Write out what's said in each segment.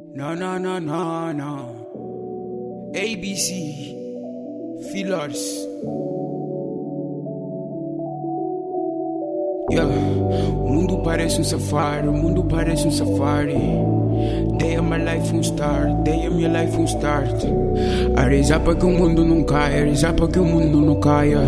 No, no, no, no, no. ABC, Fillers. Yeah. O mundo parece um safari, o mundo parece um safari. Day of my life um start, day of my life um start. A rezar para que o mundo não caia, a rezar para que o mundo não caia.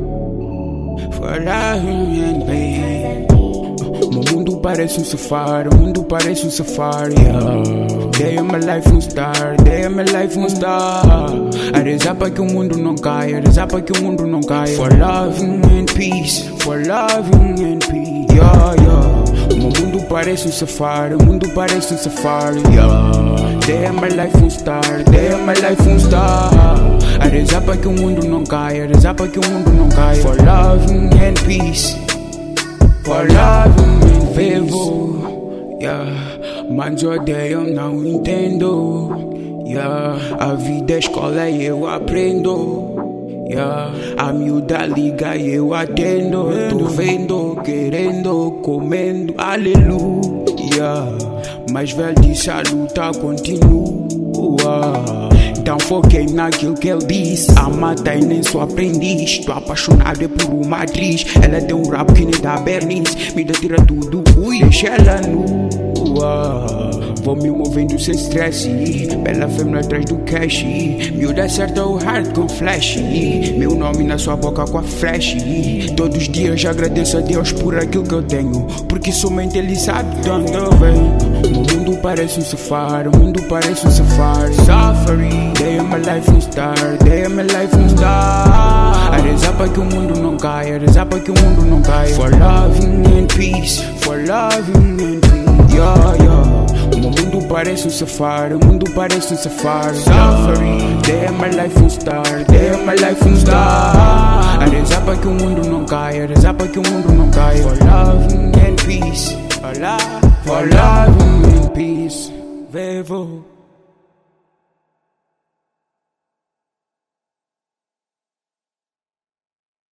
For love and pain. O mundo parece um safari, o mundo parece um safari. Day of my life um start, day of my life um start. A rezar para que o mundo não caia, a rezar para que o mundo não caia. For loving and peace, for loving and peace. Yeah, yeah. O mundo parece um safari, o mundo parece um safari. Yeah. Day of my life um start, day of my life um start. A rezar para que o mundo não caia, a rezar para que o mundo não caia. For loving and peace, for loving and vivo. Yeah. Mas odeiam, não entendo. Yeah. A vida é escola e eu aprendo. Yeah. A miúda liga e eu atendo. Tô vendo, querendo, comendo, aleluia. Mas velho disse a luta continua. Então foquei naquilo que ele disse. A mata e nem sou aprendiz. Tô apaixonado por uma atriz. Ela tem um rabo que nem dá bernice. Me dá tira tudo, ui, deixa ela nua. Vou me movendo sem stress. Bela fêmea atrás do cash. Miúda acerta o hard com flash. Meu nome na sua boca com a flash. Todos os dias agradeço a Deus por aquilo que eu tenho. Porque somente Ele sabe de onde eu venho. O mundo parece um safari, o mundo parece um safari. Safari, day of my life um start, day of my life um start. A rezar para que o mundo não caia, a rezar para que o mundo não caia. For loving and peace, for loving and peace. Yeah, yeah. O mundo parece um safari, o mundo parece um safari. Safari, day of my life um start, day of my life um start. A rezar para que o mundo não caia, a rezar para que o mundo não caia. For loving and peace, for loving and peace. Vivo.